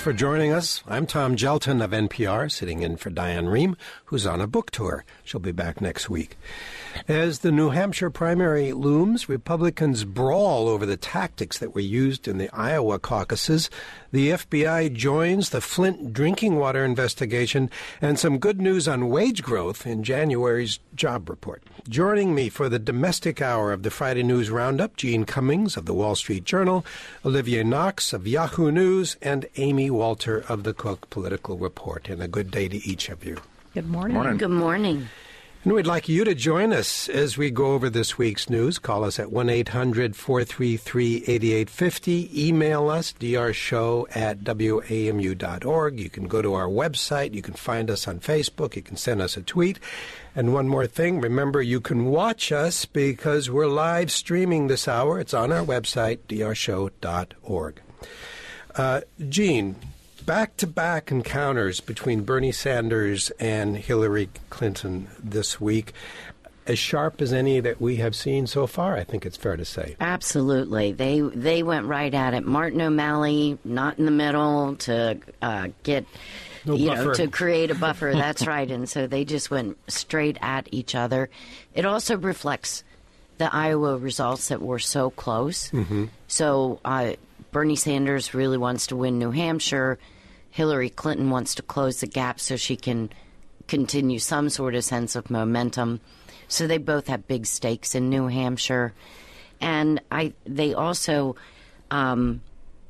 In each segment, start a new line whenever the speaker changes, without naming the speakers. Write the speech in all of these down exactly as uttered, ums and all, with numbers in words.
for joining us. I'm Tom Gelton of N P R, sitting in for Diane Rehm, who's on a book tour. She'll be back next week. As the New Hampshire primary looms, Republicans brawl over the tactics that were used in the Iowa caucuses. The F B I joins the Flint drinking water investigation, and some good news on wage growth in January's job report. Joining me for the domestic hour of the Friday News Roundup, Gene Cummings of the Wall Street Journal, Olivia Knox of Yahoo News, and Amy Walter of the Cook Political Report. And a good day to each of you.
Good morning.
morning.
Good morning.
And we'd like you to join us as we go over this week's news. Call us at one eight hundred four three three eight eight five zero. Email us, drshow at w a m u dot org. You can go to our website. You can find us on Facebook. You can send us a tweet. And one more thing, remember, you can watch us because we're live streaming this hour. It's on our website, d r show dot org. Uh, Gene, back-to-back encounters between Bernie Sanders and Hillary Clinton this week, as sharp as any that we have seen so far, I think it's fair to say.
Absolutely. They they went right at it. Martin O'Malley, not in the middle to uh, get,
no
you
buffer.
know, to create a buffer. That's right. And so they just went straight at each other. It also reflects the Iowa results that were so close.
Mm-hmm.
So uh, Bernie Sanders really wants to win New Hampshire. Hillary Clinton wants to close the gap so she can continue some sort of sense of momentum. So they both have big stakes in New Hampshire. And I, they also, um,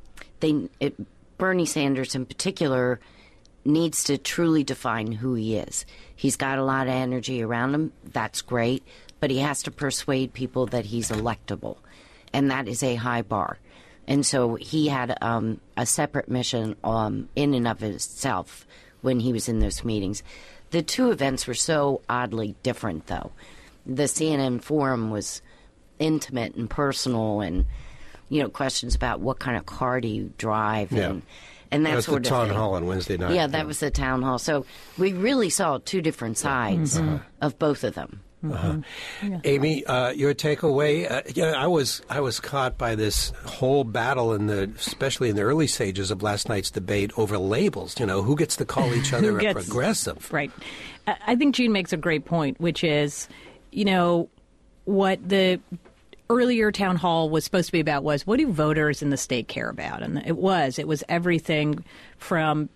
they it, Bernie Sanders in particular needs to truly define who he is. He's got a lot of energy around him. That's great. But he has to persuade people that he's electable. And that is a high bar. And so he had um, a separate mission um, in and of itself when he was in those meetings. The two events were so oddly different, though. The C N N forum was intimate and personal, and you know, questions about what kind of car do you drive,
yeah.
and and that,
that was
sort
the
of
town
thing.
hall on Wednesday night.
Yeah, that yeah. was the town hall. So we really saw two different sides
mm-hmm.
of both of them.
Uh-huh.
Mm-hmm. Yeah.
Amy, uh, your takeaway? Uh, yeah, I was I was caught by this whole battle in the, especially in the early stages of last night's debate over labels. You know, who gets to call each other a
gets,
progressive?
Right. I think Gene makes a great point, which is, you know, what the earlier town hall was supposed to be about was, what do voters in the state care about? And it was. It was everything from,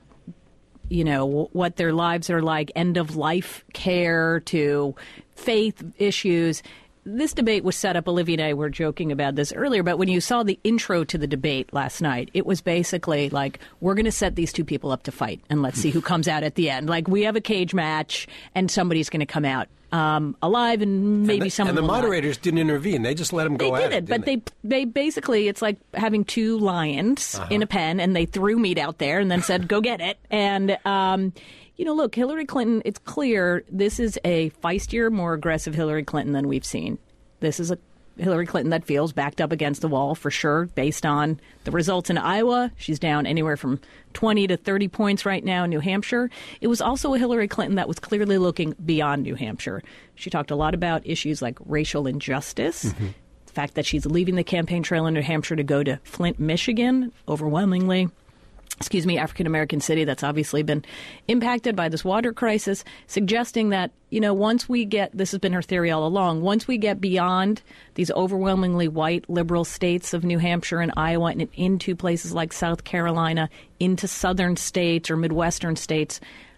you know, what their lives are like, end-of-life care, to faith issues. This debate was set up, Olivia and I were joking about this earlier, but when you saw the intro to the debate last night, it was basically like, we're going to set these two people up to fight, and let's see who comes out at the end. Like, we have a cage match, and somebody's going to come out um, alive, and maybe
and the,
someone
And the
will
moderators
not.
didn't intervene. They just let them go
they
at
did
it,
it, but
they?
they they basically, it's like having two lions
uh-huh.
in a pen, and they threw meat out there and then said, go get it. And, um, you know, look, Hillary Clinton, it's clear this is a feistier, more aggressive Hillary Clinton than we've seen. This is a Hillary Clinton that feels backed up against the wall for sure, based on the results in Iowa. She's down anywhere from twenty to thirty points right now in New Hampshire. It was also a Hillary Clinton that was clearly looking beyond New Hampshire. She talked a lot about issues like racial injustice, mm-hmm. the fact that she's leaving the campaign trail in New Hampshire to go to Flint, Michigan, overwhelmingly. Excuse me, African-American city that's obviously been impacted by this water crisis, suggesting that, you know, once we get, this has been her theory all along, once we get beyond these overwhelmingly white liberal states of New Hampshire and Iowa and into places like South Carolina, into southern states or Midwestern states,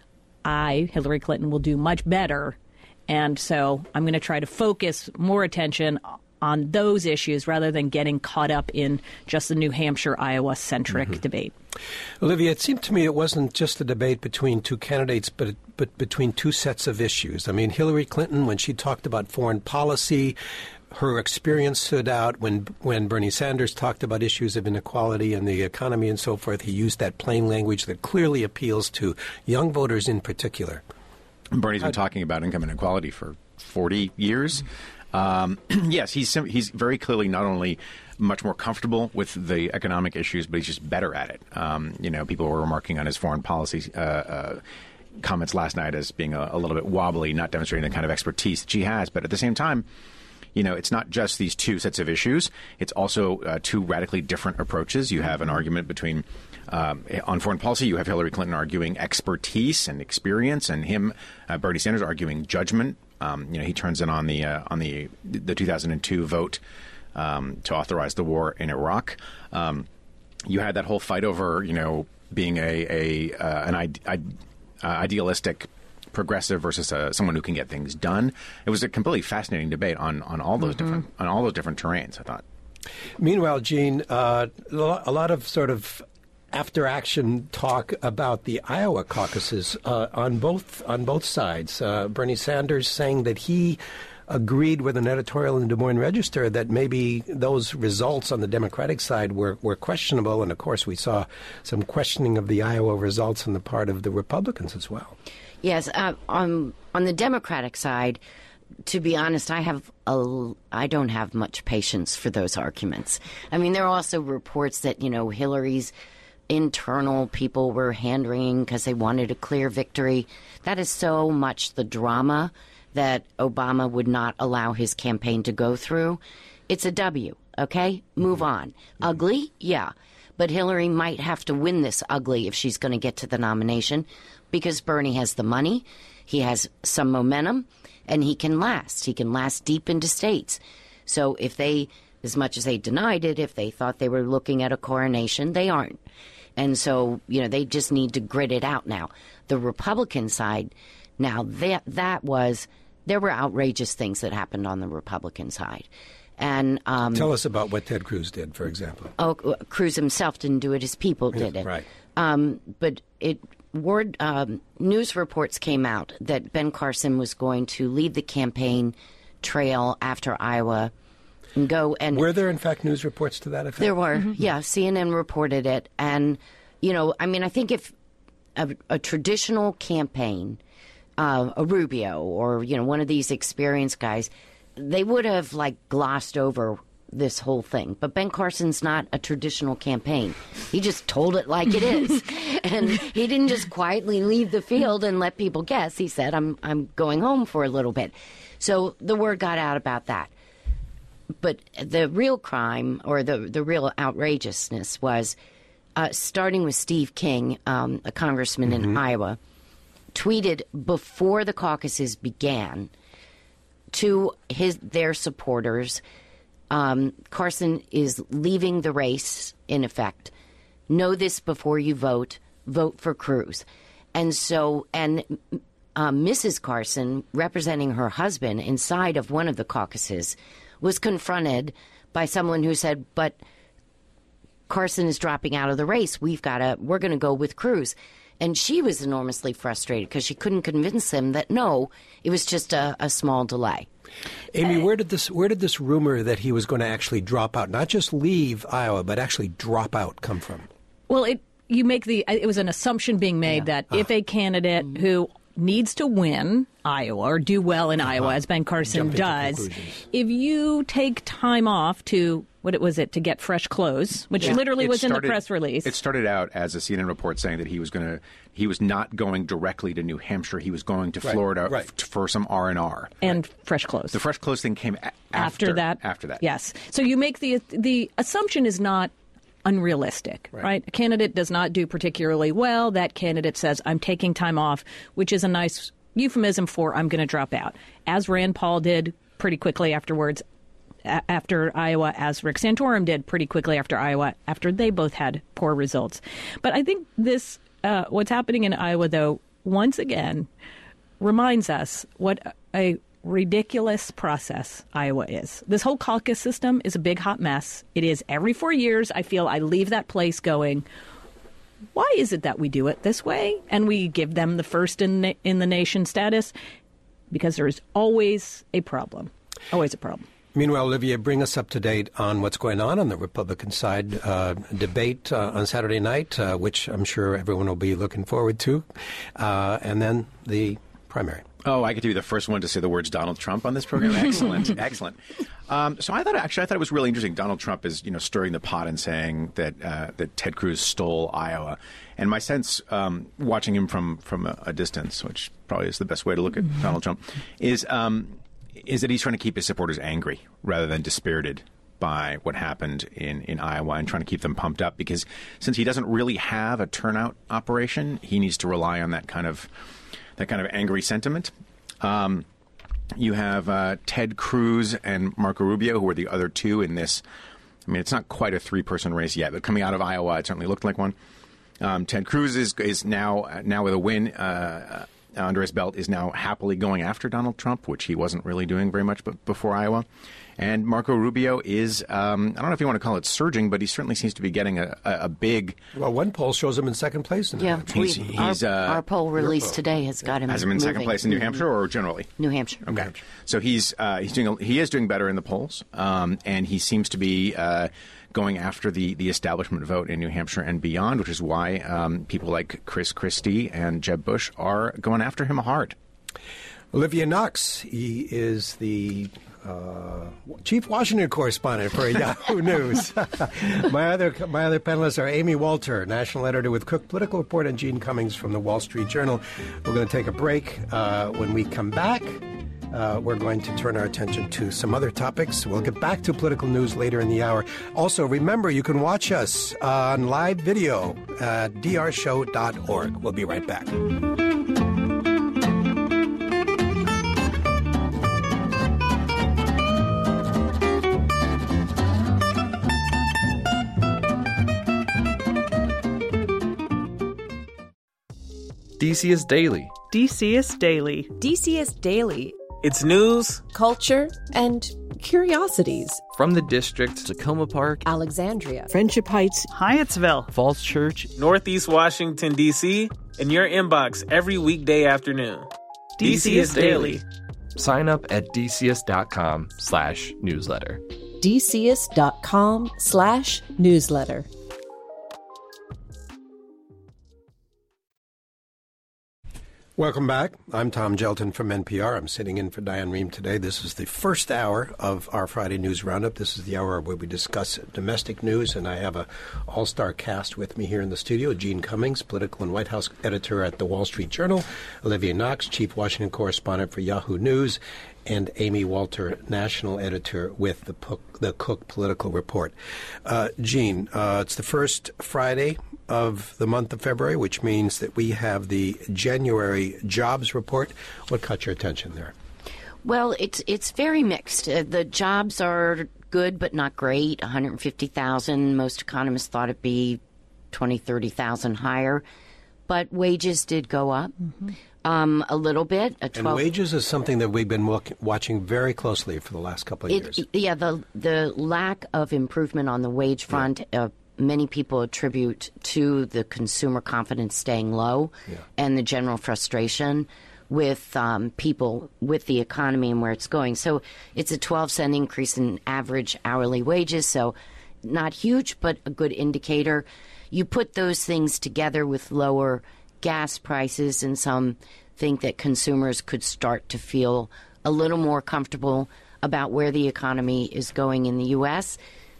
I, Hillary Clinton, will do much better. And so I'm going to try to focus more attention on those issues rather than getting caught up in just the New Hampshire, Iowa-centric mm-hmm. debate.
Olivia, it seemed to me it wasn't just a debate between two candidates, but but between two sets of issues. I mean, Hillary Clinton, when she talked about foreign policy, her experience stood out. When when Bernie Sanders talked about issues of inequality and the economy and so forth, he used that plain language that clearly appeals to young voters in particular.
Bernie's been talking about income inequality for forty years. Um, yes, he's he's very clearly not only much more comfortable with the economic issues, but he's just better at it. Um, you know, people were remarking on his foreign policy uh, uh, comments last night as being a, a little bit wobbly, not demonstrating the kind of expertise that she has. But at the same time, you know, it's not just these two sets of issues. It's also uh, two radically different approaches. You have an argument between Um, on foreign policy, you have Hillary Clinton arguing expertise and experience, and him, uh, Bernie Sanders, arguing judgment. Um, you know, he turns in on the uh, on the the two thousand two vote um, to authorize the war in Iraq. Um, you had that whole fight over, you know, being a, a uh, an ide- uh, idealistic progressive versus uh, someone who can get things done. It was a completely fascinating debate on, on all those mm-hmm. different on all those different terrains, I thought.
Meanwhile, Gene, uh, a lot of sort of after-action talk about the Iowa caucuses uh, on both on both sides. Uh, Bernie Sanders saying that he agreed with an editorial in Des Moines Register that maybe those results on the Democratic side were, were questionable. And, of course, we saw some questioning of the Iowa results on the part of the Republicans as well.
Yes. Uh, on, on the Democratic side, to be honest, I have a, I don't have much patience for those arguments. I mean, there are also reports that, you know, Hillary's internal people were hand-wringing because they wanted a clear victory. That is so much the drama that Obama would not allow his campaign to go through. It's a W, okay? Move on. Mm-hmm. Ugly? Yeah. But Hillary might have to win this ugly if she's going to get to the nomination because Bernie has the money, he has some momentum, and he can last. He can last deep into states. So if they, as much as they denied it, if they thought they were looking at a coronation, they aren't. And so, you know, they just need to grit it out now. The Republican side, now that that was... There were outrageous things that happened on the Republican side. And um,
tell us about what Ted Cruz did, for example.
Oh, Cruz himself didn't do it. His people did
yeah,
it.
Right.
Um, but it word um, news reports came out that Ben Carson was going to lead the campaign trail after Iowa and go and...
Were there, in fact, news reports to that effect?
There were, mm-hmm. yeah. C N N reported it. And, you know, I mean, I think if a, a traditional campaign... Uh, a Rubio or, you know, one of these experienced guys, they would have, like, glossed over this whole thing. But Ben Carson's not a traditional campaign. He just told it like it is. And he didn't just quietly leave the field and let people guess. He said, I'm I'm going home for a little bit. So the word got out about that. But the real crime or the, the real outrageousness was uh, starting with Steve King, um, a congressman mm-hmm. in Iowa, tweeted before the caucuses began to his their supporters, um, Carson is leaving the race, in effect. Know this before you vote. Vote for Cruz. And so, and uh, Missus Carson, representing her husband inside of one of the caucuses, was confronted by someone who said, but Carson is dropping out of the race. We've got to, we're going to go with Cruz. And she was enormously frustrated because she couldn't convince him that, no, it was just a, a small delay.
Amy, where did this where did this rumor that he was going to actually drop out, not just leave Iowa, but actually drop out, come from?
Well, it you make the it was an assumption being made yeah. that uh-huh. if a candidate mm-hmm. who needs to win Iowa or do well in uh-huh. Iowa, as Ben Carson does, if you take time off to, what was it, to get fresh clothes, which yeah. literally it was started, in the press release.
It started out as a C N N report saying that he was going to, he was not going directly to New Hampshire. He was going to
right,
Florida
right.
F- for some R and R.
And
right.
fresh clothes.
The fresh clothes thing came a- after,
after that.
After that.
Yes. So you make the, the assumption is not unrealistic, right. right? A candidate does not do particularly well. That candidate says, I'm taking time off, which is a nice euphemism for I'm going to drop out, as Rand Paul did pretty quickly afterwards, a- after Iowa, as Rick Santorum did pretty quickly after Iowa, after they both had poor results. But I think this, uh, what's happening in Iowa, though, once again, reminds us what a ridiculous process Iowa is. This whole caucus system is a big hot mess. It is every four years. I feel I leave that place going, why is it that we do it this way? And we give them the first in na- in the nation status because there is always a problem. Always a problem.
Meanwhile, Olivia, bring us up to date on what's going on on the Republican side. Uh, debate uh, on Saturday night, uh, which I'm sure everyone will be looking forward to. Uh, and then the primary.
Oh, I get to be the first one to say the words Donald Trump on this program. Excellent, excellent. Um, so I thought, actually, I thought it was really interesting. Donald Trump is, you know, stirring the pot and saying that uh, that Ted Cruz stole Iowa. And my sense, um, watching him from from a, a distance, which probably is the best way to look at mm-hmm. Donald Trump, is um, is that he's trying to keep his supporters angry rather than dispirited by what happened in, in Iowa and trying to keep them pumped up, because since he doesn't really have a turnout operation, he needs to rely on that kind of that kind of angry sentiment. Um, you have uh, Ted Cruz and Marco Rubio, who are the other two in this. I mean, it's not quite a three-person race yet, but coming out of Iowa, it certainly looked like one. Um, Ted Cruz is is now now with a win uh, under his belt, is now happily going after Donald Trump, which he wasn't really doing very much b- before Iowa. And Marco Rubio is, um, I don't know if you want to call it surging, but he certainly seems to be getting a, a, a big...
Well, one poll shows him in second place. In
yeah,
he's, he's,
our,
uh,
our poll released
poll.
today has got him
Has him in
moving.
second place in New Hampshire or generally?
New Hampshire.
Okay. New Hampshire. So he's uh, he's doing a, he is doing better in the polls, um, and he seems to be uh, going after the, the establishment vote in New Hampshire and beyond, which is why um, people like Chris Christie and Jeb Bush are going after him hard.
Olivia Knox, he is the uh, chief Washington correspondent for Yahoo News. my other my other panelists are Amy Walter, national editor with Cook Political Report, and Gene Cummings from the Wall Street Journal. We're going to take a break. Uh, when we come back, uh, we're going to turn our attention to some other topics. We'll get back to political news later in the hour. Also, remember, you can watch us on live video at d r show dot org. We'll be right back.
D C S Daily.
D C S Daily.
D C S Daily.
It's news,
culture, and curiosities.
From the district, Tacoma Park,
Alexandria,
Friendship Heights,
Hyattsville,
Falls Church,
Northeast Washington, D C, in your inbox every weekday afternoon. D C S Daily.
Sign up at dcs.com slash newsletter.
dcs.com slash newsletter.
Welcome back. I'm Tom Gelton from N P R. I'm sitting in for Diane Rehm today. This is the first hour of our Friday News Roundup. This is the hour where we discuss domestic news, and I have a all-star cast with me here in the studio. Gene Cummings, political and White House editor at the Wall Street Journal, Olivia Knox, chief Washington correspondent for Yahoo News, and Amy Walter, national editor with the, P- the Cook Political Report. Uh, Gene, uh, it's the first Friday of the month of February, which means that we have the January jobs report. What caught your attention there?
Well, it's it's very mixed. Uh, the jobs are good, but not great. one hundred fifty thousand. Most economists thought it'd be twenty, thirty thousand higher. But wages did go up mm-hmm. um, a little bit. A
twelve And wages is something that we've been look, watching very closely for the last couple of
it,
years.
Yeah, the the lack of improvement on the wage front, yeah. uh, many people attribute to the consumer confidence staying low yeah. and the general frustration with um, people, with the economy and where it's going. So it's a twelve cent increase in average hourly wages, so not huge, but a good indicator. You put those things together with lower gas prices, and some think that consumers could start to feel a little more comfortable about where the economy is going in the U S.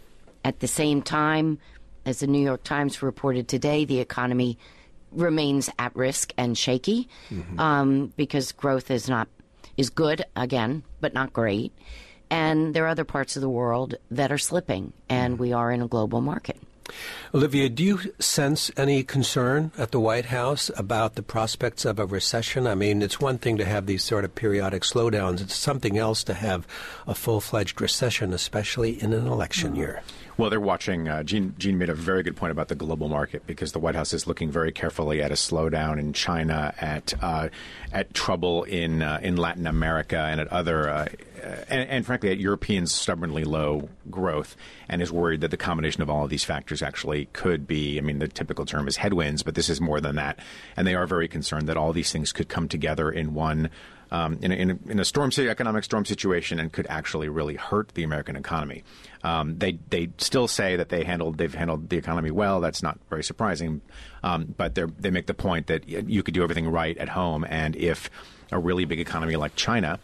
At the same time, as the New York Times reported today, the economy remains at risk and shaky mm-hmm. um, because growth is not is good, again, but not great. And there are other parts of the world that are slipping, and mm-hmm. we are in a global market.
Olivia, do you sense any concern at the White House about the prospects of a recession? I mean, it's one thing to have these sort of periodic slowdowns. It's something else to have a full-fledged recession, especially in an election mm-hmm. year.
Well, they're watching. Uh, Gene, Gene made a very good point about the global market, because the White House is looking very carefully at a slowdown in China, at uh, at trouble in uh, in Latin America, and at other, uh, and, and frankly, at European stubbornly low growth, and is worried that the combination of all of these factors actually could be. I mean, the typical term is headwinds, but this is more than that, and they are very concerned that all these things could come together in one. Um, in, a, in, a, in a storm, economic storm situation, and could actually really hurt the American economy. Um, they they still say that they handled they've handled the economy well. That's not very surprising, um, but they they make the point that you could do everything right at home, and if a really big economy like China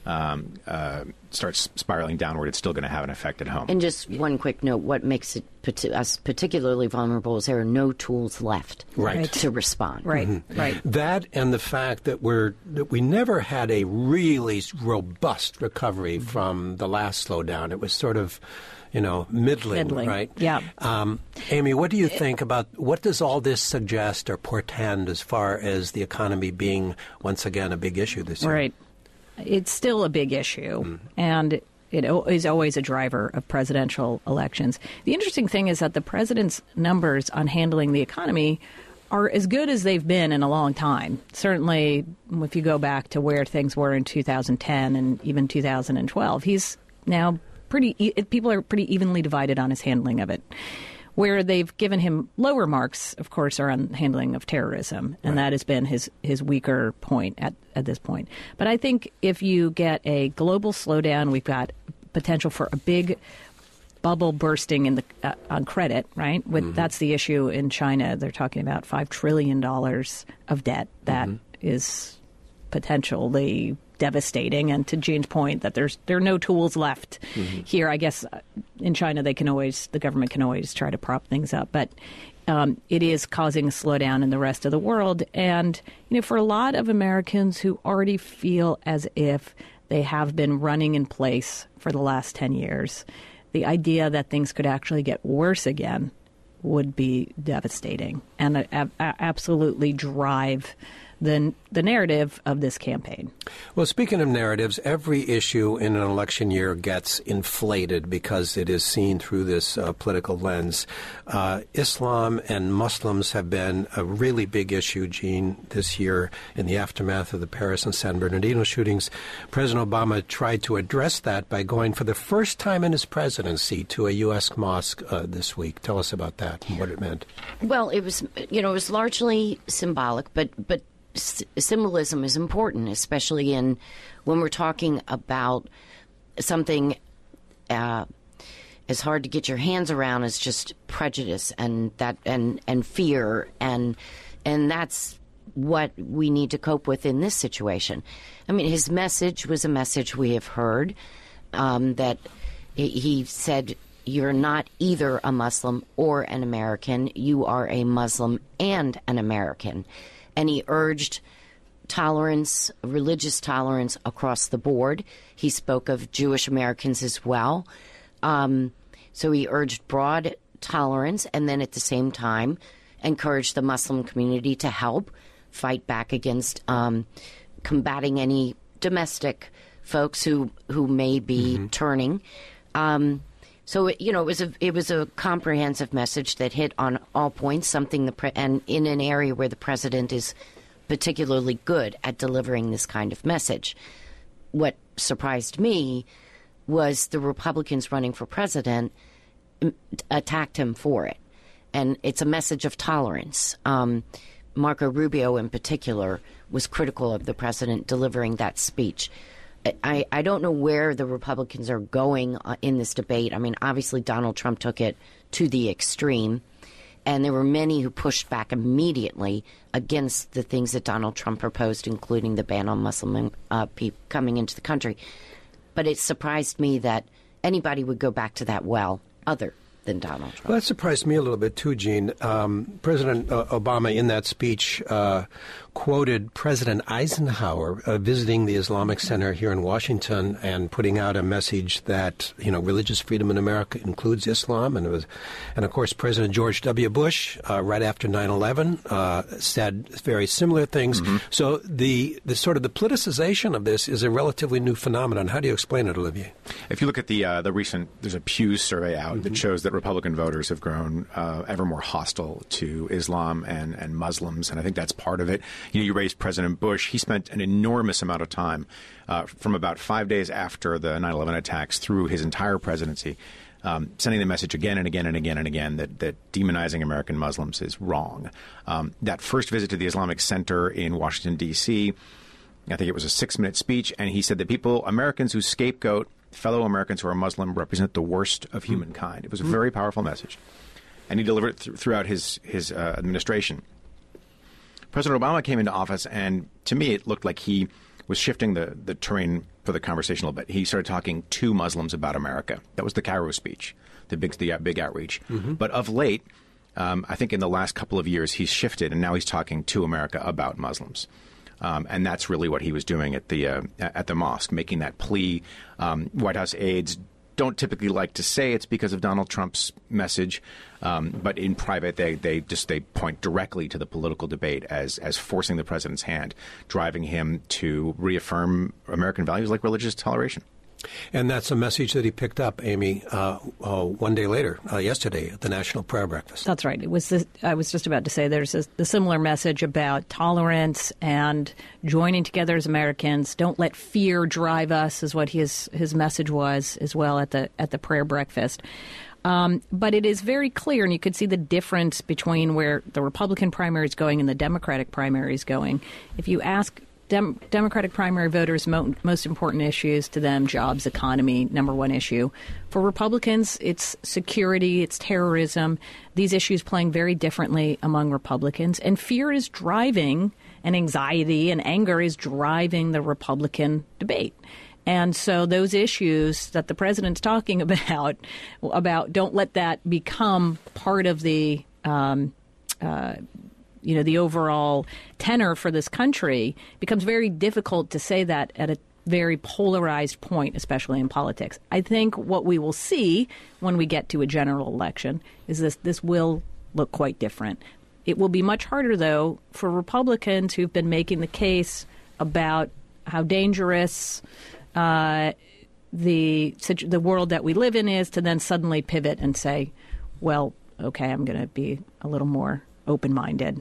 um, uh, starts spiraling downward, it's still going to have an effect at home.
And just one quick note, what makes it parti- us particularly vulnerable is there are no tools left
Right.
to respond.
Right,
Mm-hmm.
right.
That and the fact that we're that we never had a really robust recovery from the last slowdown. It was sort of, you know, middling,
Middling,
right?
yeah.
Um, Amy, what do you think about what does all this suggest or portend as far as the economy being once again a big issue this year?
Right. It's still a big issue, mm. and it o- is always a driver of presidential elections. The interesting thing is that the president's numbers on handling the economy are as good as they've been in a long time. Certainly, if you go back to where things were in two thousand ten and even two thousand twelve, he's now pretty. E- people are pretty evenly divided on his handling of it. Where they've given him lower marks, of course, are on handling of terrorism, and right. that has been his, his weaker point at, at this point. But I think if you get a global slowdown, we've got potential for a big bubble bursting in the uh, on credit, right? With mm-hmm. That's the issue in China. They're talking about five trillion dollars of debt that mm-hmm. is potentially devastating. And to Gene's point, that there's there are no tools left mm-hmm. here. I guess in China they can always the government can always try to prop things up, but um, it is causing a slowdown in the rest of the world. And you know, for a lot of Americans who already feel as if they have been running in place for the last ten years, the idea that things could actually get worse again would be devastating and uh, a- absolutely drive the the narrative of this campaign.
Well, speaking of narratives, every issue in an election year gets inflated because it is seen through this uh, political lens. Uh, Islam and Muslims have been a really big issue, Gene, this year in the aftermath of the Paris and San Bernardino shootings. President Obama tried to address that by going for the first time in his presidency to a U S mosque uh, this week. Tell us about that and what it meant.
Well, it was, you know, it was largely symbolic, but but symbolism is important, especially in when we're talking about something uh, as hard to get your hands around as just prejudice and that and, and fear and and that's what we need to cope with in this situation. I mean, his message was a message we have heard um, that he said, "You're not either a Muslim or an American. You are a Muslim and an American." And he urged tolerance, religious tolerance across the board. He spoke of Jewish Americans as well. Um, so he urged broad tolerance and then at the same time encouraged the Muslim community to help fight back against um, combating any domestic folks who, who may be mm-hmm. turning. Um, So you know, it was a it was a comprehensive message that hit on all points. Something the pre- and in an area where the president is particularly good at delivering this kind of message. What surprised me was the Republicans running for president attacked him for it, and it's a message of tolerance. Um, Marco Rubio, in particular, was critical of the president delivering that speech. I, I don't know where the Republicans are going in this debate. I mean, obviously Donald Trump took it to the extreme, and there were many who pushed back immediately against the things that Donald Trump proposed, including the ban on Muslim uh, people coming into the country. But it surprised me that anybody would go back to that well other than Donald Trump.
Well, that surprised me a little bit too, Gene. Um, President uh, Obama, in that speech, uh, quoted President Eisenhower uh, visiting the Islamic Center here in Washington and putting out a message that, you know, religious freedom in America includes Islam. And it was, and of course, President George W. Bush, uh, right after nine eleven, uh, said very similar things. Mm-hmm. So the, the sort of the politicization of this is a relatively new phenomenon. How do you explain it, Olivier?
If you look at the uh, the recent, there's a Pew survey out mm-hmm. that shows that Republican voters have grown uh, ever more hostile to Islam and, and Muslims, and I think that's part of it. You know, you raised President Bush. He spent an enormous amount of time uh, from about five days after the nine eleven attacks through his entire presidency um, sending the message again and again and again and again that, that demonizing American Muslims is wrong. Um, that first visit to the Islamic Center in Washington, D C, I think it was a six-minute speech, and he said that people, Americans who scapegoat fellow Americans who are Muslim represent the worst of humankind. It was a very powerful message, and he delivered it th- throughout his, his uh, administration. President Obama came into office, and to me it looked like he was shifting the, the terrain for the conversation a little bit. He started talking to Muslims about America. That was the Cairo speech, the big, the big outreach. Mm-hmm. But of late, um, I think in the last couple of years, he's shifted, and now he's talking to America about Muslims. Um, and that's really what he was doing at the uh, at the mosque, making that plea. Um, White House aides don't typically like to say it's because of Donald Trump's message, um, but in private they, they just they point directly to the political debate as as forcing the president's hand, driving him to reaffirm American values like religious toleration.
And that's a message that he picked up, Amy, uh, uh, one day later, uh, yesterday, at the National Prayer Breakfast.
That's right. It was. The, I was just about to say there's a, a similar message about tolerance and joining together as Americans. Don't let fear drive us, is what his his message was as well at the at the prayer breakfast. Um, but it is very clear, and you could see the difference between where the Republican primary is going and the Democratic primary is going. If you ask Dem- Democratic primary voters, mo- most important issues to them, jobs, economy, number one issue. For Republicans, it's security, it's terrorism, these issues playing very differently among Republicans. And fear is driving, and anxiety and anger is driving the Republican debate. And so those issues that the president's talking about, about don't let that become part of the um, uh you know, the overall tenor for this country, becomes very difficult to say that at a very polarized point, especially in politics. I think what we will see when we get to a general election is this this will look quite different. It will be much harder, though, for Republicans who've been making the case about how dangerous uh, the the world that we live in is to then suddenly pivot and say, well, okay, I'm going to be a little more open-minded.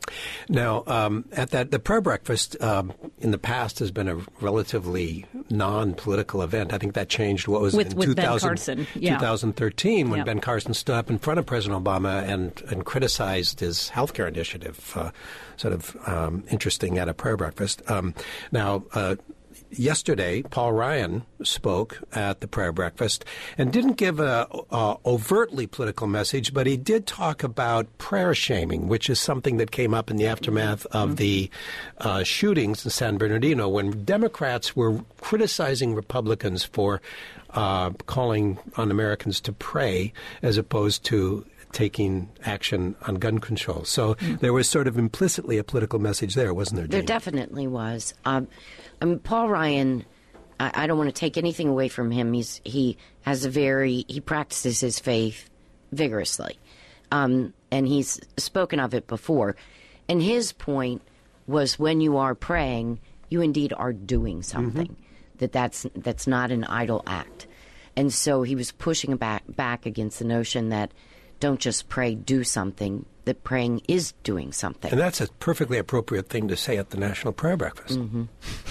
Now, um, at that, the prayer breakfast um, in the past has been a relatively non-political event. I think that changed. What was
with,
it in
with
two thousand,
Ben Carson, yeah.
twenty thirteen when
yeah.
Ben Carson stood up in front of President Obama and, and criticized his health care initiative. Uh, sort of um, interesting at a prayer breakfast. Um, now. Uh, Yesterday, Paul Ryan spoke at the prayer breakfast and didn't give a, a overtly political message, but he did talk about prayer shaming, which is something that came up in the aftermath of the uh, shootings in San Bernardino when Democrats were criticizing Republicans for uh, calling on Americans to pray as opposed to taking action on gun control. So mm-hmm. there was sort of implicitly a political message there, wasn't there, Jane?
There definitely was. Um, I mean, Paul Ryan, I, I don't want to take anything away from him. He's he has a very, he practices his faith vigorously. Um, and he's spoken of it before. And his point was when you are praying, you indeed are doing something, mm-hmm. that that's, that's not an idle act. And so he was pushing back, back against the notion that don't just pray, do something, that praying is doing something.
And that's a perfectly appropriate thing to say at the National Prayer Breakfast.
Mm-hmm.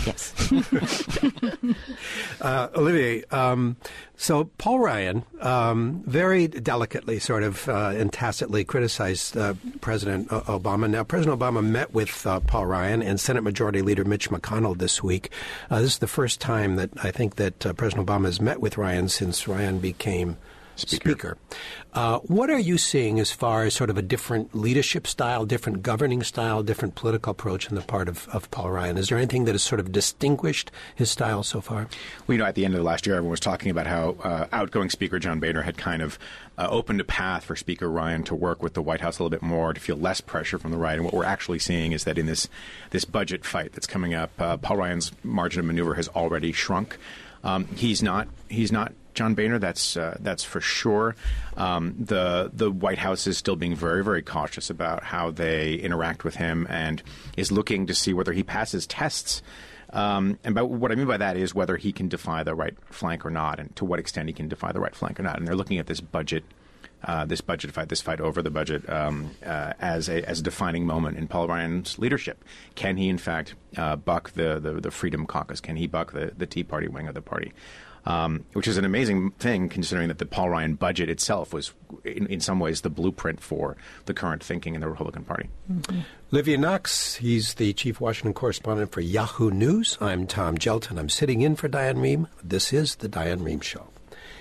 Yes.
uh, Olivier, um, so Paul Ryan um, very delicately sort of uh, and tacitly criticized uh, President Obama. Now, President Obama met with uh, Paul Ryan and Senate Majority Leader Mitch McConnell this week. Uh, this is the first time that I think that uh, President Obama has met with Ryan since Ryan became Speaker. Speaker. Uh, what are you seeing as far as sort of a different leadership style, different governing style, different political approach on the part of, of Paul Ryan? Is there anything that has sort of distinguished his style so far?
Well, you know, at the end of the last year, everyone was talking about how uh, outgoing Speaker John Boehner had kind of uh, opened a path for Speaker Ryan to work with the White House a little bit more, to feel less pressure from the right. And what we're actually seeing is that in this, this budget fight that's coming up, uh, Paul Ryan's margin of maneuver has already shrunk. Um, he's not. He's not. John Boehner, that's uh, that's for sure. Um, the the White House is still being very, very cautious about how they interact with him and is looking to see whether he passes tests. Um, and by, what I mean by that is whether he can defy the right flank or not, and to what extent he can defy the right flank or not. And they're looking at this budget, uh, this budget fight, this fight over the budget um, uh, as a as a defining moment in Paul Ryan's leadership. Can he, in fact, uh, buck the, the the Freedom Caucus? Can he buck the, the Tea Party wing of the party? Um, which is an amazing thing, considering that the Paul Ryan budget itself was, in, in some ways, the blueprint for the current thinking in the Republican Party.
Mm-hmm. Olivia Knox, he's the chief Washington correspondent for Yahoo News. I'm Tom Gelton. I'm sitting in for Diane Rehm. This is The Diane Rehm Show.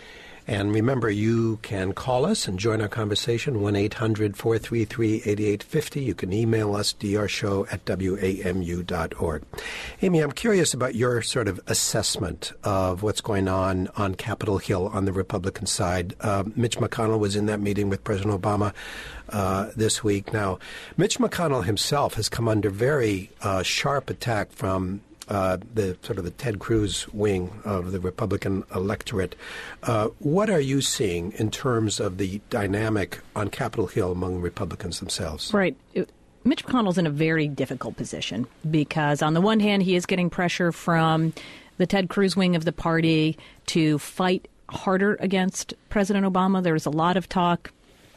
And remember, you can call us and join our conversation, one eight hundred four three three eight eight five zero. You can email us, d r show at w a m u dot org. Amy, I'm curious about your sort of assessment of what's going on on Capitol Hill on the Republican side. Uh, Mitch McConnell was in that meeting with President Obama uh, this week. Now, Mitch McConnell himself has come under very uh, sharp attack from Uh, the sort of the Ted Cruz wing of the Republican electorate. Uh, what are you seeing in terms of the dynamic on Capitol Hill among Republicans themselves?
Right. It, Mitch McConnell's in a very difficult position because on the one hand, he is getting pressure from the Ted Cruz wing of the party to fight harder against President Obama. There was a lot of talk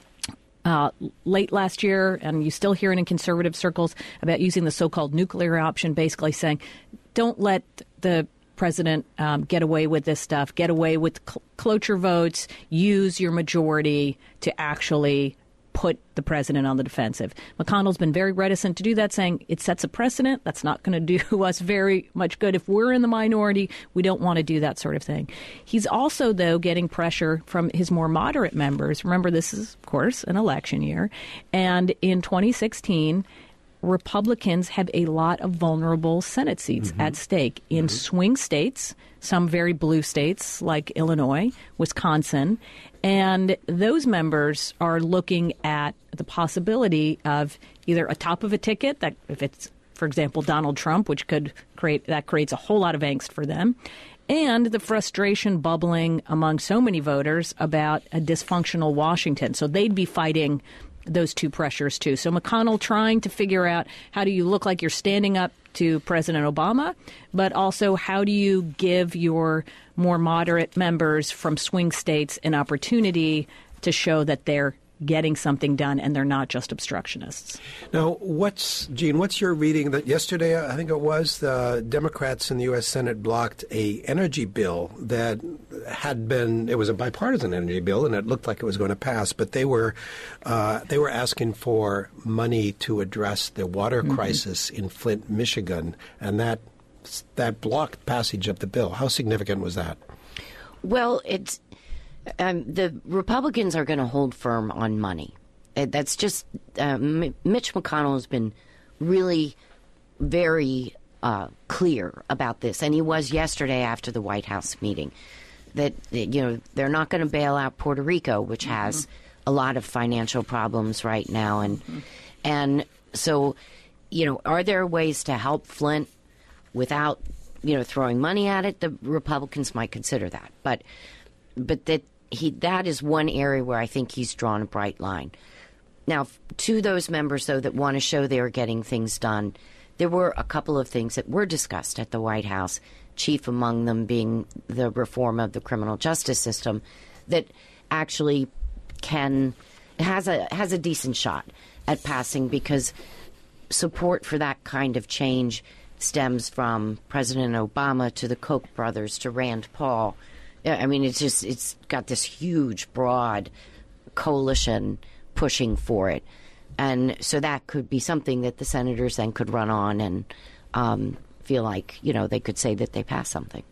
Uh, late last year, and you still hear it in conservative circles, about using the so-called nuclear option, basically saying, don't let the president um, get away with this stuff, get away with cl- cloture votes, use your majority to actually put the president on the defensive. McConnell's been very reticent to do that, saying it sets a precedent. That's not going to do us very much good. If we're in the minority, we don't want to do that sort of thing. He's also, though, getting pressure from his more moderate members. Remember, this is, of course, an election year. And in twenty sixteen, Republicans have a lot of vulnerable Senate seats mm-hmm. at stake in mm-hmm. swing states, some very blue states like Illinois, Wisconsin. And those members are looking at the possibility of either a top of a ticket, that if it's, for example, Donald Trump, which could create, that creates a whole lot of angst for them, and the frustration bubbling among so many voters about a dysfunctional Washington. So they'd be fighting those two pressures, too. So McConnell trying to figure out how do you look like you're standing up to President Obama, but also how do you give your more moderate members from swing states an opportunity to show that they're getting something done and they're not just obstructionists.
Now, what's, Gene, what's your reading that yesterday, I think it was, the Democrats in the U S Senate blocked a energy bill that had been, it was a bipartisan energy bill and it looked like it was going to pass, but they were uh, they were asking for money to address the water mm-hmm. crisis in Flint, Michigan, and that that blocked passage of the bill. How significant was that?
Well, it's Um, the Republicans are going to hold firm on money. That's just uh, M- Mitch McConnell has been really very uh, clear about this, and he was yesterday after the White House meeting that, you know, they're not going to bail out Puerto Rico, which mm-hmm. has a lot of financial problems right now, and mm-hmm. and so, you know, are there ways to help Flint without, you know, throwing money at it? The Republicans might consider that, but. But that he that is one area where I think he's drawn a bright line. Now, to those members, though, that want to show they are getting things done, there were a couple of things that were discussed at the White House, chief among them being the reform of the criminal justice system, that actually can has a has a decent shot at passing because support for that kind of change stems from President Obama to the Koch brothers to Rand Paul. I mean, it's just, it's got this huge, broad coalition pushing for it. And so that could be something that the senators then could run on and um, feel like, you know, they could say that they passed something.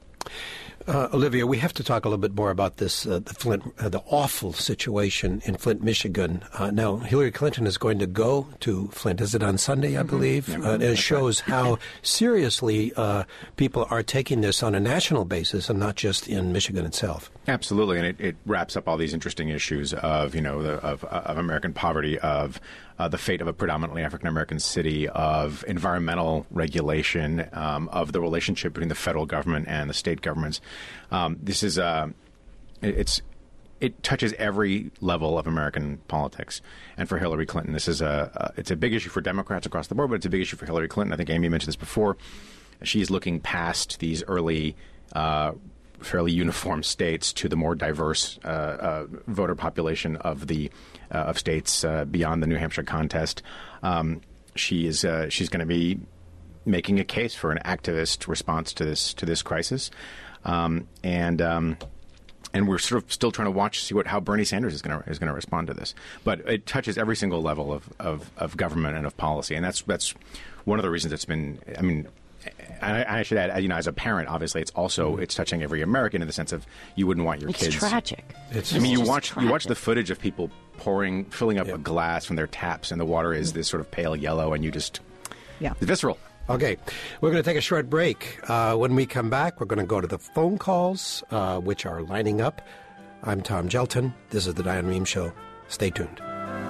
Uh, Olivia, we have to talk a little bit more about this, uh, the Flint, uh, the awful situation in Flint, Michigan. Uh, now, Hillary Clinton is going to go to Flint. Is it on Sunday, I believe? Mm-hmm. Uh, and it shows how seriously uh, people are taking this on a national basis and not just in Michigan itself.
Absolutely, and it, it wraps up all these interesting issues of, you know, the, of, of American poverty, of uh, the fate of a predominantly African-American city, of environmental regulation, um, of the relationship between the federal government and the state governments. Um, this is uh, it, it's it touches every level of American politics, and for Hillary Clinton, this is a, a it's a big issue for Democrats across the board, but it's a big issue for Hillary Clinton. I think Amy mentioned this before. She's looking past these early, uh, fairly uniform states to the more diverse uh, uh, voter population of the uh, of states uh, beyond the New Hampshire contest. Um, she is uh, she's going to be making a case for an activist response to this to this crisis. Um, and um, and we're sort of still trying to watch, see what how Bernie Sanders is going to is going to respond to this. But it touches every single level of, of, of government and of policy, and that's that's one of the reasons it's been. I mean, I, I should add, you know, as a parent, obviously, it's also it's touching every American in the sense of you wouldn't want your
It's
kids.
tragic.
It's
I mean, you
just
watch you watch the
tragic.
footage of people pouring, filling up
Yeah.
a glass from their taps, and the water is this sort of pale yellow, and you just
Yeah.
it's visceral.
Okay, we're going to take a short break. Uh, when we come back, we're going to go to the phone calls, uh, which are lining up. I'm Tom Gelton. This is the Diane Rehm Show. Stay tuned.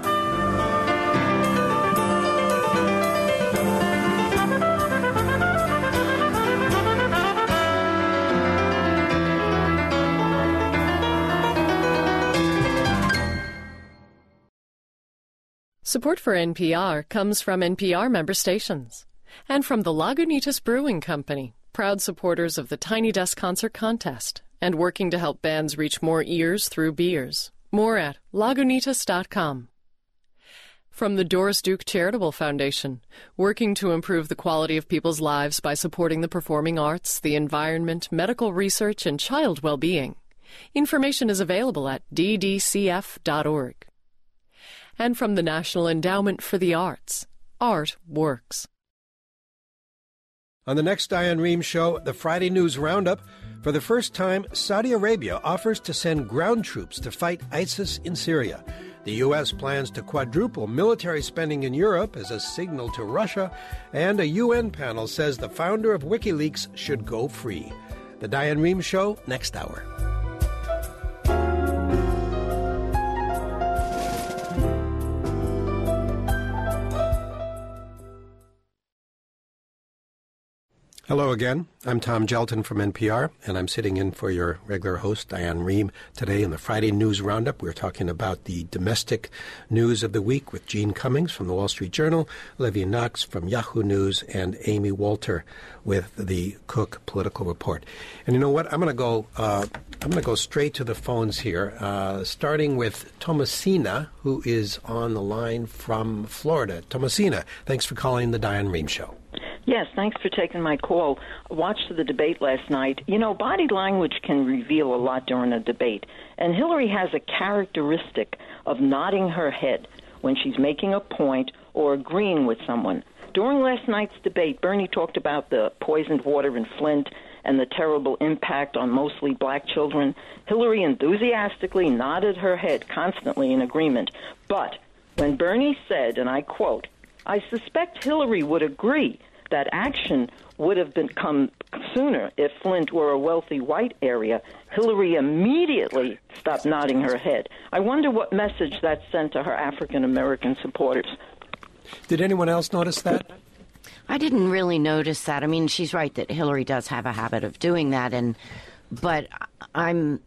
Support for N P R comes from N P R member stations and from the Lagunitas Brewing Company, proud supporters of the Tiny Desk Concert Contest and working to help bands reach more ears through beers. More at lagunitas dot com. From the Doris Duke Charitable Foundation, working to improve the quality of people's lives by supporting the performing arts, the environment, medical research, and child well-being. Information is available at d d c f dot org. And from the National Endowment for the Arts, Art Works.
On the next Diane Rehm Show, the Friday News Roundup. For the first time, Saudi Arabia offers to send ground troops to fight ISIS in Syria. The U S plans to quadruple military spending in Europe as a signal to Russia, and a U N panel says the founder of WikiLeaks should go free. The Diane Rehm Show, next hour. Hello again. I'm Tom Gelton from N P R, and I'm sitting in for your regular host, Diane Rehm. Today in the Friday News Roundup, we're talking about the domestic news of the week with Gene Cummings from the Wall Street Journal, Olivia Knox from Yahoo News, and Amy Walter with the Cook Political Report. And you know what? I'm going to go. Uh, I'm going to go straight to the phones here, uh, starting with Thomasina, who is on the line from Florida. Thomasina, thanks for calling the Diane Rehm Show.
Yes, thanks for taking my call. I watched the debate last night. You know, body language can reveal a lot during a debate. And Hillary has a characteristic of nodding her head when she's making a point or agreeing with someone. During last night's debate, Bernie talked about the poisoned water in Flint and the terrible impact on mostly black children. Hillary enthusiastically nodded her head constantly in agreement. But when Bernie said, and I quote, "I suspect Hillary would agree that action would have been come sooner if Flint were a wealthy white area," Hillary immediately stopped nodding her head. I wonder what message that sent to her African-American supporters.
Did anyone else notice that?
I didn't really notice that. I mean, she's right that Hillary does have a habit of doing that, and but I'm,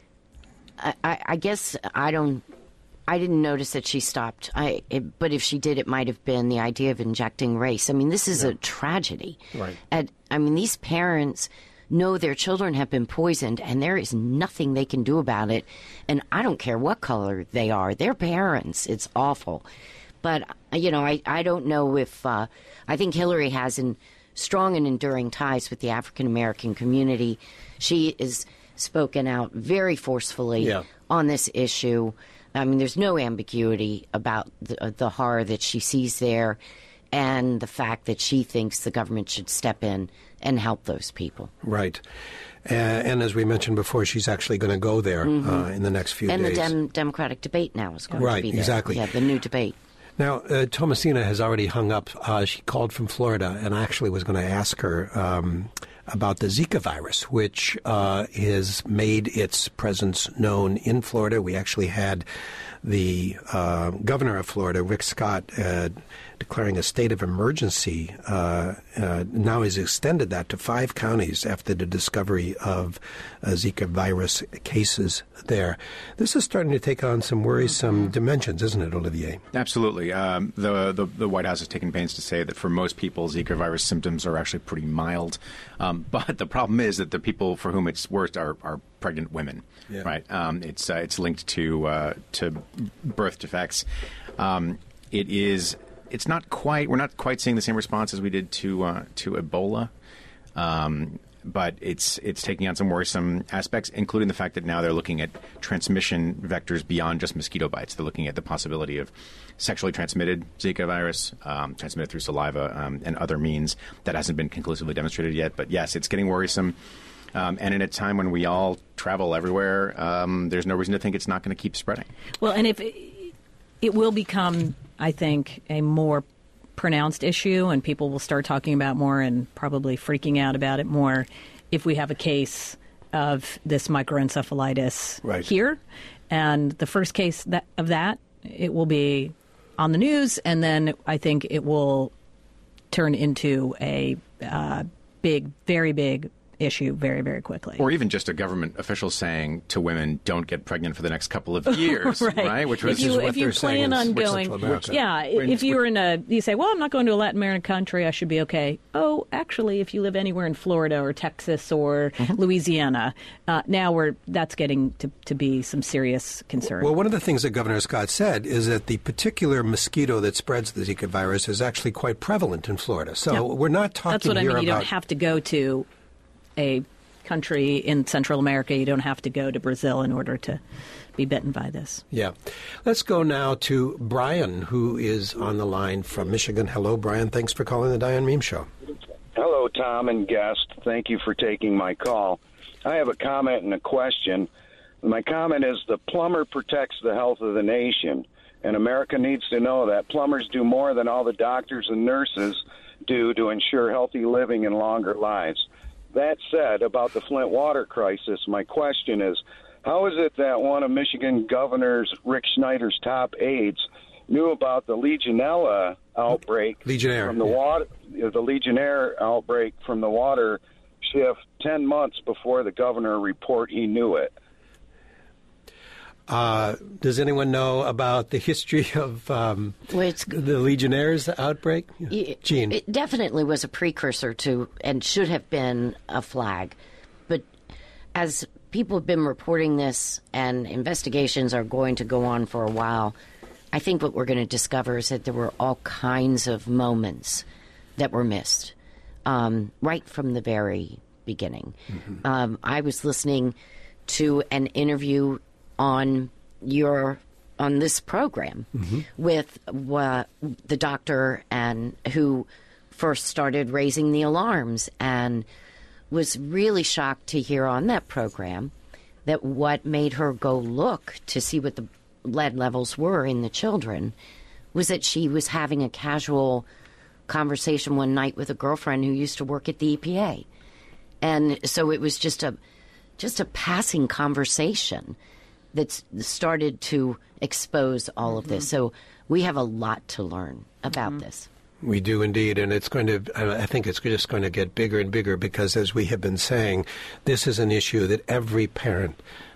I, I guess I don't. I didn't notice that she stopped. I, it, but if she did, it might have been the idea of injecting race. I mean, this is yeah. a tragedy.
Right.
And, I mean, these parents know their children have been poisoned, and there is nothing they can do about it. And I don't care what color they are. They're parents. It's awful. But, you know, I, I don't know if... Uh, I think Hillary has an, strong and enduring ties with the African-American community. She is spoken out very forcefully
yeah.
on this issue. I mean, there's no ambiguity about the, the horror that she sees there and the fact that she thinks the government should step in and help those people.
Right. Uh, and as we mentioned before, she's actually going to go there mm-hmm. uh, in the next few
and
days.
And the Dem- Democratic debate now is going
right,
to be there.
Exactly.
Yeah, the new debate.
Now, uh, Thomasina has already hung up. Uh, she called from Florida, and I actually was going to ask her um, about the Zika virus, which uh, has made its presence known in Florida. We actually had the uh, governor of Florida, Rick Scott, uh, declaring a state of emergency. Uh, uh, now he's extended that to five counties after the discovery of uh, Zika virus cases there. This is starting to take on some worrisome mm-hmm. dimensions, isn't it, Olivier?
Absolutely. Um, the, the the White House has taken pains to say that for most people, Zika virus symptoms are actually pretty mild. Um, but the problem is that the people for whom it's worst are, are pregnant women,
yeah.
right? Um, it's uh, it's linked to uh, to birth defects. Um, it is. It's not quite. We're not quite seeing the same response as we did to uh, to Ebola. Um, but it's it's taking on some worrisome aspects, including the fact that now they're looking at transmission vectors beyond just mosquito bites. They're looking at the possibility of sexually transmitted Zika virus, um, transmitted through saliva um, and other means. That hasn't been conclusively demonstrated yet. But yes, it's getting worrisome. Um, and in a time when we all travel everywhere, um, there's no reason to think it's not going to keep spreading.
Well, and if it, it will become, I think, a more pronounced issue, and people will start talking about more and probably freaking out about it more if we have a case of this microencephalitis
right.
here. And the first case that, of that, it will be on the news, and then I think it will turn into a uh, big, very big issue very, very quickly.
Or even just a government official saying to women, don't get pregnant for the next couple of years,
right.
right? Which was
if you,
what
if you plan on going, yeah, if you're in a, you say, well, I'm not going to a Latin American country, I should be okay. Oh, actually, if you live anywhere in Florida or Texas or mm-hmm. Louisiana, uh, now we're, that's getting to, to be some serious concern.
Well, one of the things that Governor Scott said is that the particular mosquito that spreads the Zika virus is actually quite prevalent in Florida. So
yeah.
we're not talking
That's what
here
I mean. You
about...
don't have to go to a country in Central America. You don't have to go to Brazil in order to be bitten by this.
Yeah. Let's go now to Brian, who is on the line from Michigan. Hello, Brian. Thanks for calling the Diane Rehm Show.
Hello, Tom and guest. Thank you for taking my call. I have a comment and a question. My comment is the plumber protects the health of the nation, and America needs to know that plumbers do more than all the doctors and nurses do to ensure healthy living and longer lives. That said, about the Flint water crisis, my question is, how is it that one of Michigan Governor's Rick Snyder's top aides knew about the Legionella outbreak
Legionnaire,
from the
yeah.
water, the Legionnaire outbreak from the water shift ten months before the governor report he knew it?
Uh, does anyone know about the history of um,
well,
the Legionnaire's outbreak?
It,
Gene.
It definitely was a precursor to and should have been a flag. But as people have been reporting this and investigations are going to go on for a while, I think what we're going to discover is that there were all kinds of moments that were missed um, right from the very beginning. Mm-hmm. Um, I was listening to an interview on your on this program mm-hmm. with uh, the doctor and who first started raising the alarms, and was really shocked to hear on that program that what made her go look to see what the lead levels were in the children was that she was having a casual conversation one night with a girlfriend who used to work at the E P A, and so it was just a just a passing conversation that's started to expose all of this. So we have a lot to learn about mm-hmm. this.
We do indeed, and it's going to, I think it's just going to get bigger and bigger because, as we have been saying, this is an issue that every parent,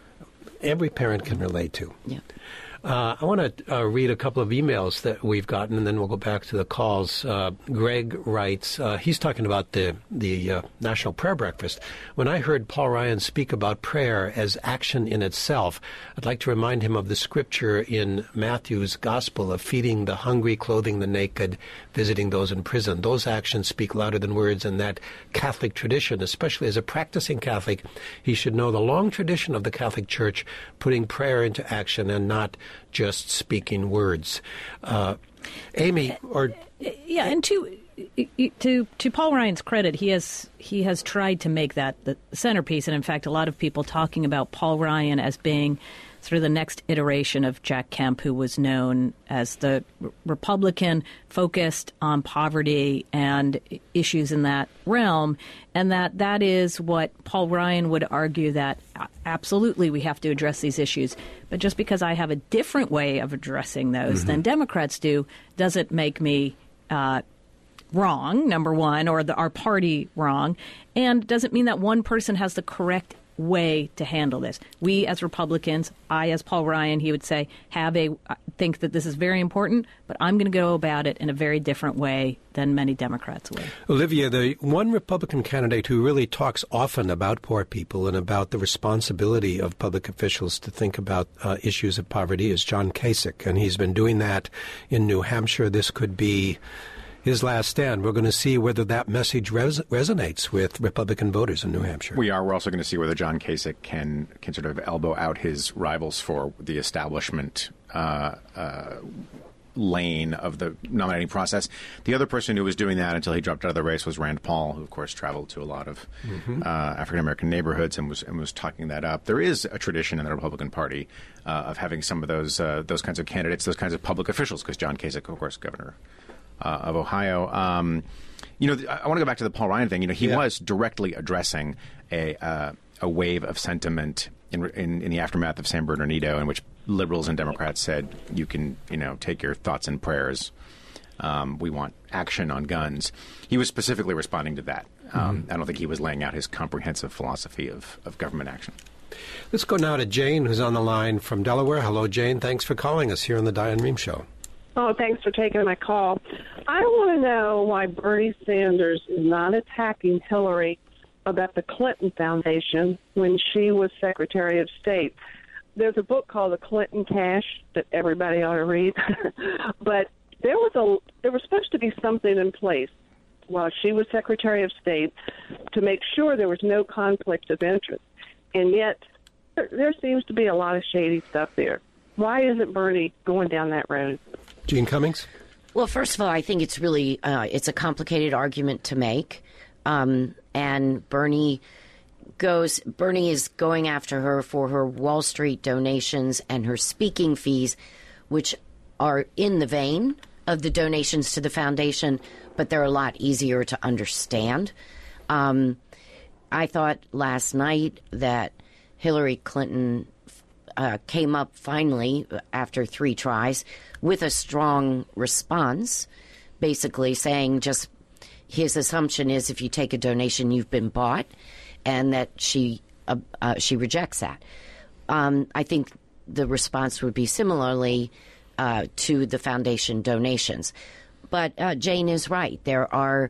every parent can relate to.
Yeah.
Uh, I want to uh, read a couple of emails that we've gotten, and then we'll go back to the calls. Uh, Greg writes, uh, he's talking about the, the uh, National Prayer Breakfast. When I heard Paul Ryan speak about prayer as action in itself, I'd like to remind him of the scripture in Matthew's Gospel of feeding the hungry, clothing the naked, visiting those in prison. Those actions speak louder than words, and that Catholic tradition, especially as a practicing Catholic, he should know the long tradition of the Catholic Church putting prayer into action and not just speaking words. Uh, Amy, or
yeah, and to to to Paul Ryan's credit, he has he has tried to make that the centerpiece, and in fact, a lot of people talking about Paul Ryan as being sort of the next iteration of Jack Kemp, who was known as the Republican focused on poverty and issues in that realm, and that that is what Paul Ryan would argue, that absolutely we have to address these issues. But just because I have a different way of addressing those mm-hmm. than Democrats do doesn't make me uh, wrong, number one, or the, our party wrong, and doesn't mean that one person has the correct way to handle this. We as Republicans, I as Paul Ryan, he would say, have a think that this is very important, but I'm going to go about it in a very different way than many Democrats would.
Olivia, the one Republican candidate who really talks often about poor people and about the responsibility of public officials to think about uh, issues of poverty is John Kasich, and he's been doing that in New Hampshire. This could be his last stand. We're going to see whether that message res- resonates with Republican voters in New Hampshire.
We are. We're also going to see whether John Kasich can, can sort of elbow out his rivals for the establishment uh, uh, lane of the nominating process. The other person who was doing that until he dropped out of the race was Rand Paul, who, of course, traveled to a lot of mm-hmm. uh, African-American neighborhoods and was and was talking that up. There is a tradition in the Republican Party uh, of having some of those uh, those kinds of candidates, those kinds of public officials, because John Kasich, of course, governor uh, of Ohio. Um, you know, I, I want to go back to the Paul Ryan thing. You know, he yeah. was directly addressing a uh, a wave of sentiment in, in in the aftermath of San Bernardino, in which liberals and Democrats said, you can, you know, take your thoughts and prayers. Um, we want action on guns. He was specifically responding to that. Um, mm-hmm. I don't think he was laying out his comprehensive philosophy of, of government action.
Let's go now to Jane, who's on the line from Delaware. Hello, Jane. Thanks for calling us here on the Diane Rehm Show.
Oh, thanks for taking my call. I want to know why Bernie Sanders is not attacking Hillary about the Clinton Foundation when she was Secretary of State. There's a book called The Clinton Cash that everybody ought to read. But there was a there was supposed to be something in place while she was Secretary of State to make sure there was no conflict of interest. And yet there, there seems to be a lot of shady stuff there. Why isn't Bernie going down that road?
Gene Cummings?
Well, first of all, I think it's really uh, it's a complicated argument to make. Um, and Bernie... goes Bernie is going after her for her Wall Street donations and her speaking fees, which are in the vein of the donations to the foundation, but they're a lot easier to understand. Um, I thought last night that Hillary Clinton uh, came up finally after three tries with a strong response, basically saying just his assumption is if you take a donation, you've been bought. And that she uh, uh, she rejects that. Um, I think the response would be similarly uh, to the foundation donations. But uh, Jane is right. There are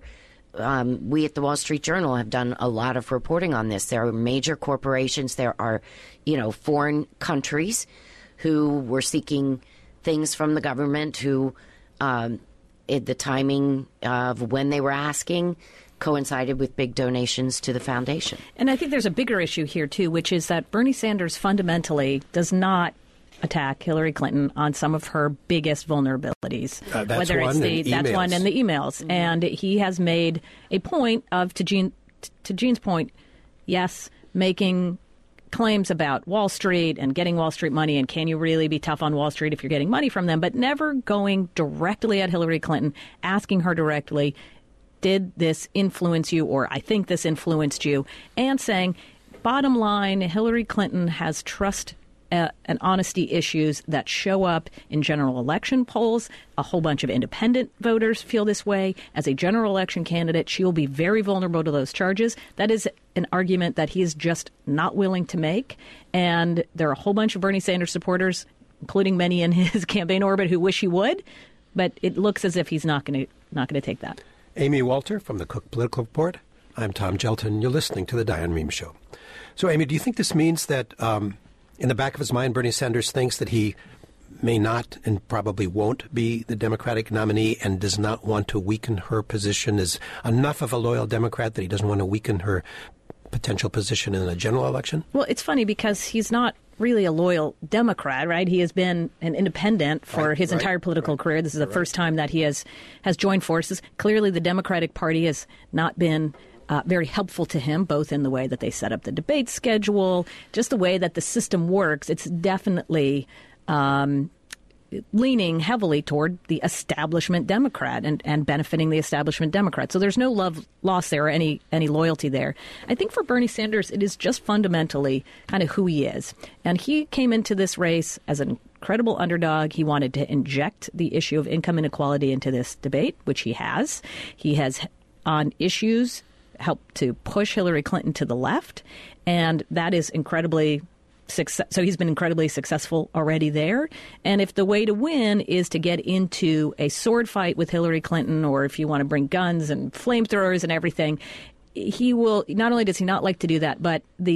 um, we at the Wall Street Journal have done a lot of reporting on this. There are major corporations. There are, you know, foreign countries who were seeking things from the government who, um, at the timing of when they were asking, coincided with big donations to the foundation.
And I think there's a bigger issue here, too, which is that Bernie Sanders fundamentally does not attack Hillary Clinton on some of her biggest vulnerabilities.
Uh, that's
whether
one,
it's the, that's one in the emails. Mm-hmm. And he has made a point of, to Gene, to Gene's point, yes, making claims about Wall Street and getting Wall Street money, and can you really be tough on Wall Street if you're getting money from them, but never going directly at Hillary Clinton, asking her directly, did this influence you, or I think this influenced you, and saying, bottom line, Hillary Clinton has trust uh, and honesty issues that show up in general election polls. A whole bunch of independent voters feel this way. As a general election candidate, she will be very vulnerable to those charges. That is an argument that he is just not willing to make. And there are a whole bunch of Bernie Sanders supporters, including many in his campaign orbit, who wish he would. But it looks as if he's not going to not going to take that.
Amy Walter from the Cook Political Report. I'm Tom Gelton. You're listening to the Diane Rehm Show. So, Amy, do you think this means that um, in the back of his mind, Bernie Sanders thinks that he may not and probably won't be the Democratic nominee and does not want to weaken her position, is enough of a loyal Democrat that he doesn't want to weaken her potential position in a general election?
Well, it's funny because he's not really a loyal Democrat, right? He has been an independent for
right,
his
right,
entire political
right,
career. This is the
right.
first time that he has, has joined forces. Clearly, the Democratic Party has not been uh, very helpful to him, both in the way that they set up the debate schedule, just the way that the system works. It's definitely um, leaning heavily toward the establishment Democrat and, and benefiting the establishment Democrat. So there's no love lost there or any, any loyalty there. I think for Bernie Sanders, it is just fundamentally kind of who he is. And he came into this race as an incredible underdog. He wanted to inject the issue of income inequality into this debate, which he has. He has, on issues, helped to push Hillary Clinton to the left. And that is incredibly Success, so he's been incredibly successful already there. And if the way to win is to get into a sword fight with Hillary Clinton, or if you want to bring guns and flamethrowers and everything, he will, not only does he not like to do that, but the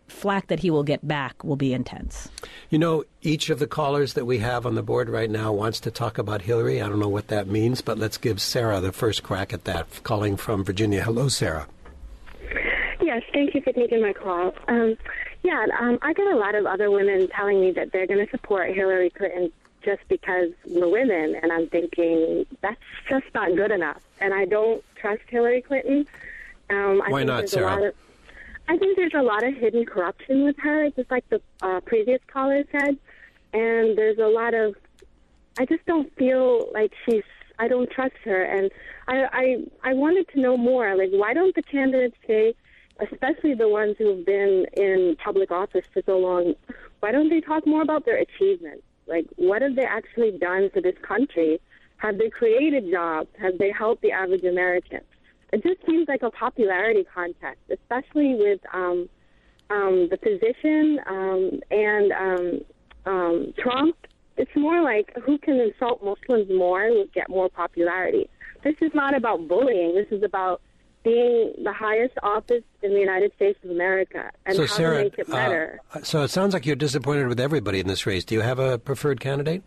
flack that he will get back will be intense.
You know, each of the callers that we have on the board right now wants to talk about Hillary. I don't know what that means, but let's give Sarah the first crack at that, calling from Virginia. Hello, Sarah.
Yes, thank you for taking my call. Um, yeah, um, I get a lot of other women telling me that they're going to support Hillary Clinton just because we're women, and I'm thinking that's just not good enough. And I don't trust Hillary Clinton. Um, I
Why
think
not,
there's
Sarah?
A lot of, I think there's a lot of hidden corruption with her, just like the uh, previous caller said. And there's a lot of, I just don't feel like she's, I don't trust her. And I, I, I wanted to know more. Like, why don't the candidates say, especially the ones who have been in public office for so long, why don't they talk more about their achievements? Like, what have they actually done for this country? Have they created jobs? Have they helped the average American? It just seems like a popularity contest, especially with um, um, the position um, and um, um, Trump. It's more like who can insult Muslims more would get more popularity. This is not about bullying. This is about being the highest office in the United States of America and
So,
how
Sarah,
to make it better.
Uh, so it sounds like you're disappointed with everybody in this race. Do you have a preferred candidate?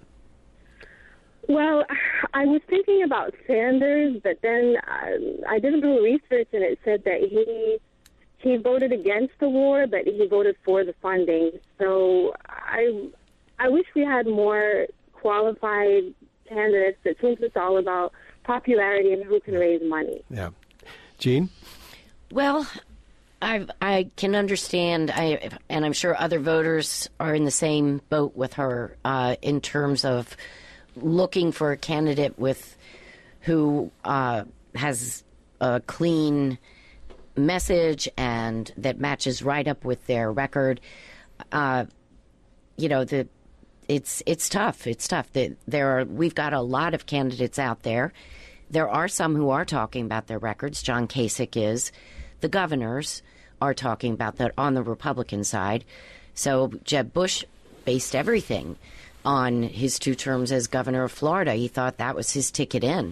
Well, I was thinking about Sanders, but then uh, I did a little research, and it said that he he voted against the war, but he voted for the funding. So I I wish we had more qualified candidates. It seems it's all about popularity and who can raise money.
Yeah. Jean?
Well, I I can understand, I, and I'm sure other voters are in the same boat with her uh, in terms of looking for a candidate with who uh, has a clean message and that matches right up with their record. Uh, you know, the it's it's tough. It's tough. The, there are we've got a lot of candidates out there. There are some who are talking about their records. John Kasich is. The governors are talking about that on the Republican side. So Jeb Bush based everything on his two terms as governor of Florida. He thought that was his ticket in.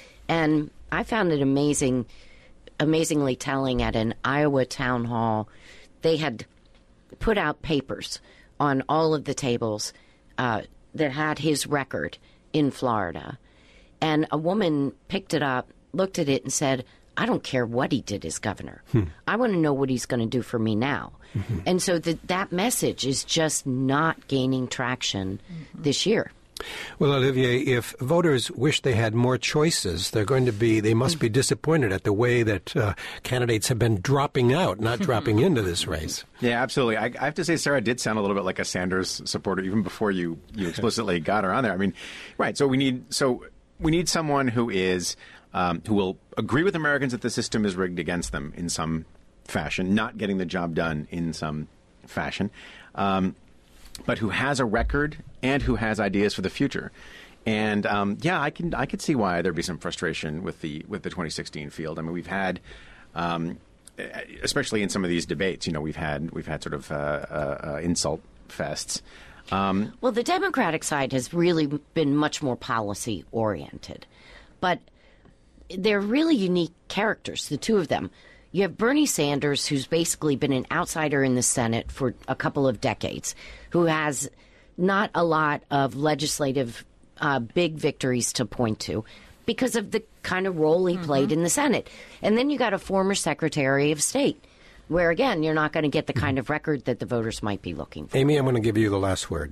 And I found it amazing, amazingly telling at an Iowa town hall. They had put out papers on all of the tables uh, that had his record in Florida. And a woman picked it up, looked at it, and said, I don't care what he did as governor. Hmm. I want to know what he's going to do for me now. Mm-hmm. And so the, that message is just not gaining traction mm-hmm. this year.
Well, Olivier, if voters wish they had more choices, they're going to be, they must be disappointed at the way that uh, candidates have been dropping out, not dropping into this race.
Yeah, absolutely. I, I have to say, Sarah did sound a little bit like a Sanders supporter, even before you, you explicitly got her on there. I mean, right, so we need, so we need someone who is, um, who will agree with Americans that the system is rigged against them in some fashion, not getting the job done in some fashion. Um, but who has a record and who has ideas for the future. And um, yeah, I can I could see why there'd be some frustration with the with the twenty sixteen field. I mean, we've had, um, especially in some of these debates, you know, we've had we've had sort of uh, uh, uh, insult fests. Um,
well, the Democratic side has really been much more policy oriented, but they're really unique characters, the two of them. You have Bernie Sanders, who's basically been an outsider in the Senate for a couple of decades, who has not a lot of legislative uh, big victories to point to because of the kind of role he mm-hmm. played in the Senate. And then you got a former Secretary of State, where, again, you're not going to get the kind of record that the voters might be looking for.
Amy, I'm going to give you the last word.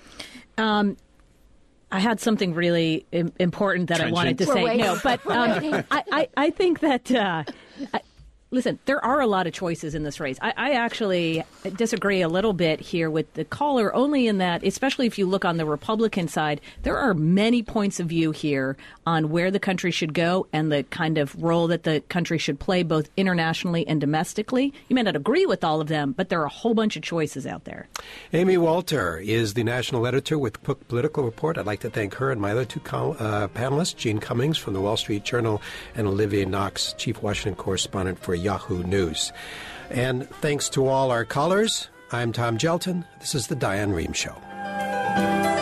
Um, I had something really im- important that
Trenchant.
I wanted to
We're
say.
waiting.
No, but um, I, I, I think that... Uh, I, Listen, there are a lot of choices in this race. I, I actually disagree a little bit here with the caller, only in that, especially if you look on the Republican side, there are many points of view here on where the country should go and the kind of role that the country should play both internationally and domestically. You may not agree with all of them, but there are a whole bunch of choices out there.
Amy Walter is the national editor with Cook Political Report. I'd like to thank her and my other two col- uh, panelists, Jean Cummings from the Wall Street Journal and Olivier Knox, chief Washington correspondent for Yahoo News. And thanks to all our callers. I'm Tom Gelton. This is the Diane Rehm Show.